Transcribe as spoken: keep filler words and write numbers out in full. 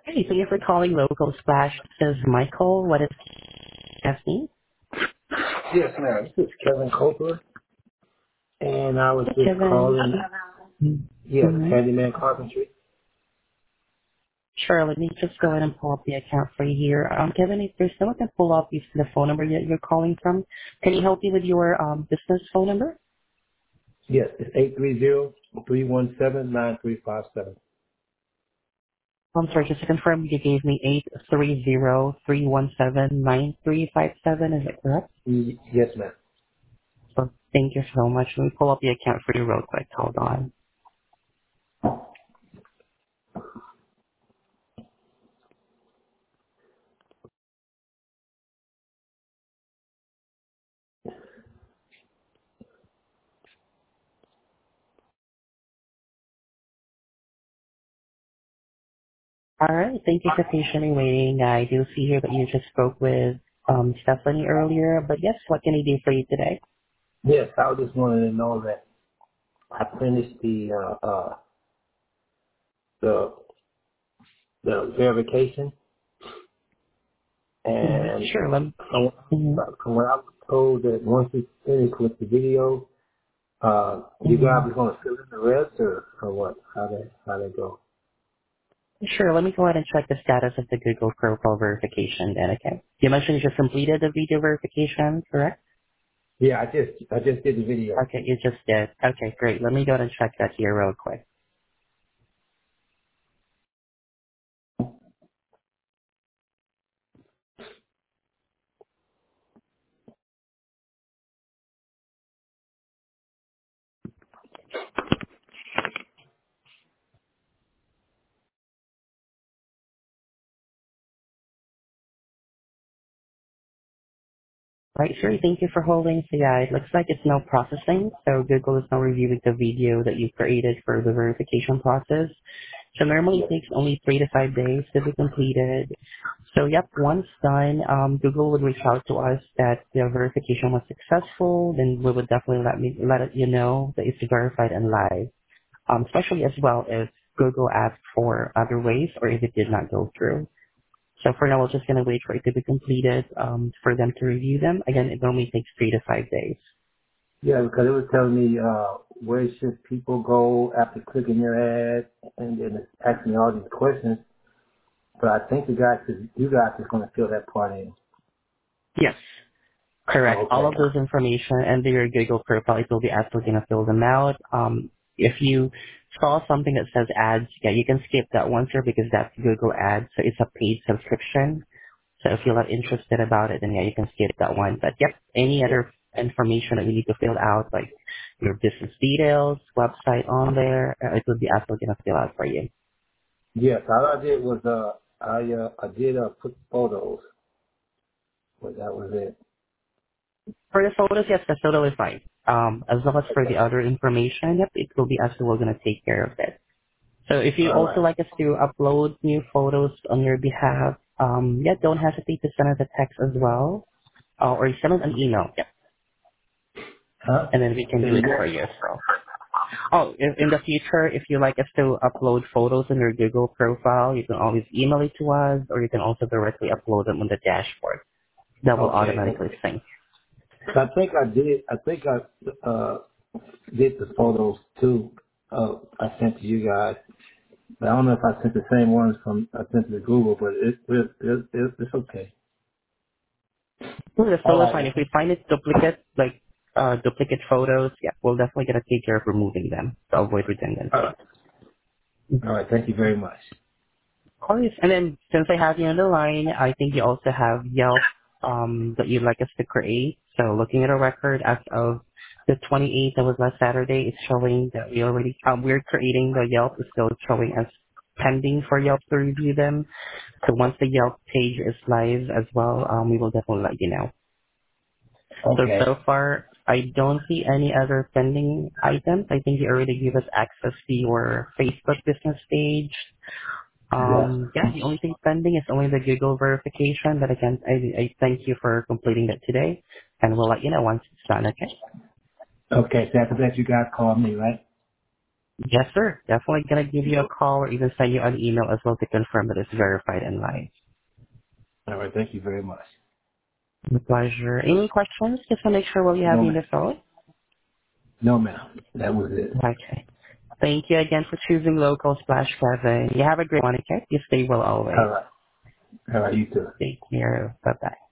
Hey, thank you for calling Local Splash. This is Michael. What is asking? Yes, ma'am. This is Kevin Copeland, and I was Hey, just Kevin. calling. Yes, Mm-hmm. handyman carpentry. Sure, let me just go ahead and pull up the account for you here. Um, Kevin, if there's someone can pull up the the phone number that you're calling from, can you help me with your um business phone number? Yes, it's eight three zero three one seven nine three five seven. I'm sorry, just to confirm, you gave me eight three zero three one seven nine three five seven. Is that correct? Yes, ma'am. So thank you so much. Let me pull up the account for you real quick. Hold on. All right. Thank you for patiently waiting. I do see here that you just spoke with um, Stephanie earlier, but yes, what can I do for you today? Yes, I was just wanting to know that I finished the uh, uh the the verification, hmm and Sure. Let me, from, mhm. from what I was told that once it's finished with the video, uh, you hmm guys are going to fill in the rest, or or what? How they how they go? Sure. Let me go ahead and check the status of the Google profile verification then, okay? You mentioned you just completed the video verification, correct? Yeah, I just I just did the video. Okay, you just did. Okay, great. Let me go ahead and check that here real quick. Right, sure. Thank you for holding. So yeah, it looks like it's now processing. So Google is now reviewing the video that you created for the verification process. So normally it takes only three to five days to be completed. So yep, once done, um, Google would reach out to us that the verification was successful. Then we would definitely let me let it, you know that it's verified and live. Um, especially as well if Google asked for other ways or if it did not go through. So for now, we're just gonna wait for it to be completed um, for them to review them. Again, it normally takes three to five days. Yeah, because it was telling me uh, where should people go after clicking your ad, and then it's asking me all these questions. But I think the guys, you guys, is going to fill that part in. Yes. Correct. Oh, All okay. of those information and your Google profile, it will be actually going to fill them out. Um, if you saw something that says ads, yeah, you can skip that one, sir, because that's Google ads. So it's a paid subscription. So if you're not interested about it, then yeah, you can skip that one. But yep, any other information that you need to fill out, like your business details, website on there, uh, it will be actually going to fill out for you. Yes, all I did was uh, I uh, I did uh, put photos, but that was it. For the photos, yes, that's totally fine. Um, as well as for the Okay. other information, yep, it will be us who are going to take care of it. So if you All also right. like us to upload new photos on your behalf, um, yeah, don't hesitate to send us a text as well, uh, or send us an email, yeah, Huh? and then we can Say do it it again. for you as well. Oh, in, in the future, if you like us to upload photos on your Google profile, you can always email it to us, or you can also directly upload them on the dashboard. That will Okay. automatically sync. I think I did. I think I uh, did the photos too. Uh, I sent to you guys. But I don't know if I sent the same ones from I sent to Google, but it, it, it, it it's okay. Oh, that's All totally right. fine. If we find it duplicate, like uh, duplicate photos, yeah, we'll definitely gonna take care of removing them to avoid All redundancy. right. All right. Thank you very much. Of course. And then since I have you on the line, I think you also have Yelp um, that you'd like us to create. So looking at a record as of the twenty-eighth, that was last Saturday, it's showing that we already um, we're creating the Yelp. It's still showing as pending for Yelp to review them. So once the Yelp page is live as well, um, we will definitely let you know. So, Okay. so far, I don't see any other pending items. I think you already gave us access to your Facebook business page. Yes. Um, yeah, the only thing pending is only the Google verification, but again, I, I thank you for completing that today, and we'll let you know once it's done, okay? Okay. So after that, you guys call me, right? Yes, sir. Definitely gonna give you a call or even send you an email as well to confirm that it's verified and live. All right. Thank you very much. My pleasure. Any questions? Just to make sure while you have No, me in ma'am. the phone. No, ma'am. That was it. Okay. Thank you again for choosing local slash Kevin. You have a great one, okay? You stay well All always. right. All right. You too. Take care. Bye bye.